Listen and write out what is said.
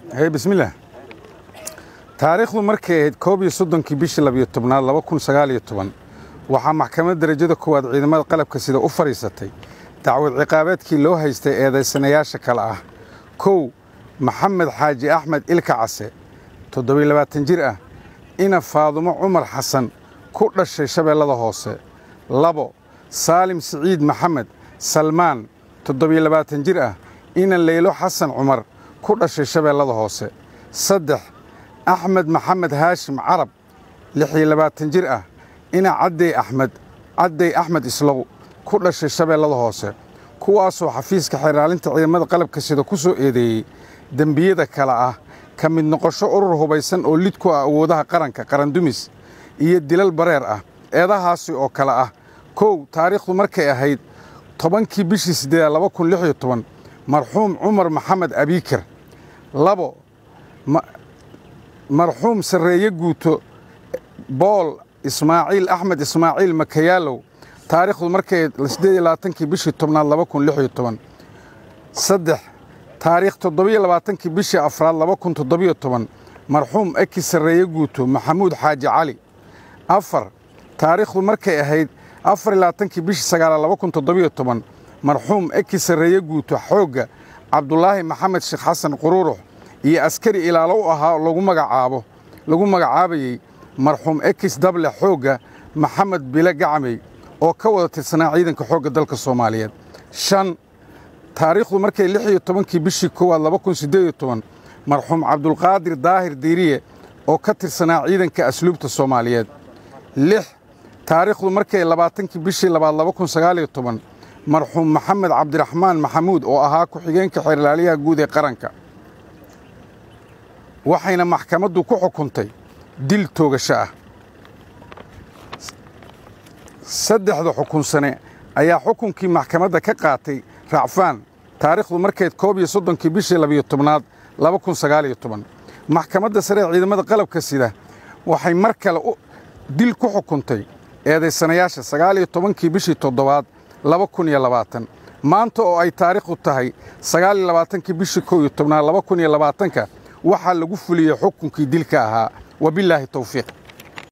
هي بسم الله taariikhdu markay ahayd 11 bishii 12 2019 waxaa maxkamadda darajada koowaad ciidamada qalabka sida u fariisatay dacwad ciqaabeedkii loo haystay eedaysanayaasha kale ah 1 maxamed xaaji axmed ilka case 27 jir ah ina faadumo cumar xasan ku dhashay shabeellada hoose 2 saalim siciid maxamed salmaan 27 jir ah ina leylo xasan cumar ku dhashay shabeellada hoose 3 أحمد محمد هاشم عرب 26 jir ah ina cadday axmed islow ku dhashay shabeellada hoose kuwaasoo xafiiska xiraalinta ciidamada qalabka sida ku soo eedeeyey dembiyada kale ah ka mid noqosho urur hubaysan oo lid ku ah awoodaha qaranka qarandumis iyo dilal bareer ah eedahaasi oo kale ah 1 taariikhdu markay ahayd 10 bishii 8 2016 marxuum cumar maxamed abiikir 2 مرحوم سرية قوتو بول إسماعيل أحمد إسماعيل مكيالو تاريخ المركز لسدي لاتنكي بشي طبنا الله بكون لحي طبن 3 تاريخ تضبية لاتنكي بشي أفراد الله بكون تضبية طبن مرحوم أكي سرية قوتو محمود حاج علي 4 تاريخ المركز أهيد لاتنكي بشي سقال الله بكون تضبية طبن مرحوم أكي سرية قوتو حوغة عبد الله محمد شيخ حسن قروره iyo askari ilaalo ahaa lagu magacaabayay marxuum X double xooga Maxamed Bila Gacmay oo ka wada tirsanaa ciidanka xooga dalka Soomaaliyeed 5 taariikhdu markay 16 bishii 2018 marxuum Cabdul Qaadir Daahir Diiriye oo ka tirsanaa ciidanka asluubta Soomaaliyeed 6 taariikhdu markay 20 bishii 2019 marxuum Maxamed Cabdiraxmaan Maxamuud oo ahaa ku xigeenka xirlaaliyaha guud ee qaranka waxayna maxkamaddu ku xukuntay dil toogasho ah 3 xukun sane ayaa xukunkii maxkamadda ka qaatay raacfaan taariikhdu markay 13 bishii 12 2019 maxkamadda sare ee ciidamada qalabka sida waxay mar kale dil ku xukuntay eedaysanayaasha 19 bishii 7 2020 maanta oo ay taariikhdu tahay 29 bishii 11 2020 waxaa lagu fuliyay xukunkii dilka ahaa wabillahi tawfiiq